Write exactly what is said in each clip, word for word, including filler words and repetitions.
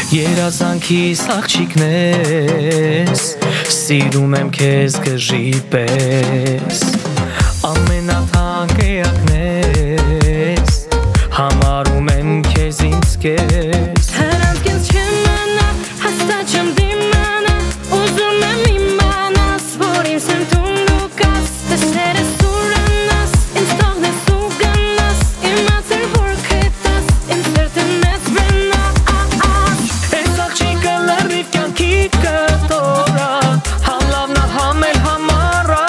Երազանքիս աղջիկն ես, սիրում եմ քեզ գժի պես, ամենաթանկ էակն ես, համարում եմ քեզ ինձ կես։ Հրանց կենց չեմ անա, հաստատ չեմ դիմանա, ուզում եմ իմանաս, որ ինձ եմ դու լուկաս, տեսերս ուրանաս, ինձ թողնես ու գնաս, իմացել որ քետաս, իմ սերտը մեծ բենա, Ես աղջիկը լրիվ կյանքի կտորա, համ լավնա համ էլ համարա,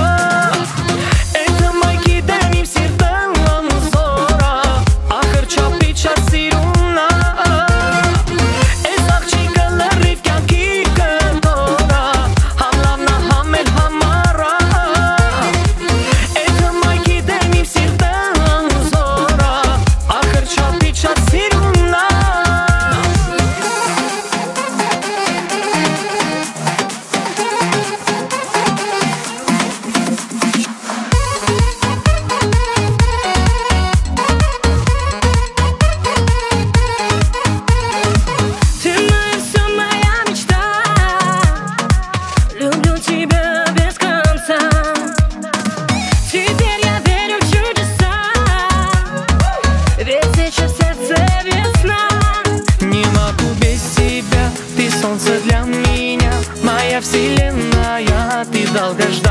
Էդ հմայքի դեմ իմ սիրտը անզորա, ախր չապի չար սիրունա, Ես աղջիկը լրիվ կյանքի կտորա, համ լավնա համ էլ համարա, Էդ հմայքի դեմ իմ սիրտը անզորա, ախր չապի չար սիրունա Ты моя всё, моя мечта, люблю тебя без конца, теперь я верю в чудеса, ведь сейчас в сердце весна. Не могу без тебя, ты солнце для меня, моя вселенная, ты долгожданная.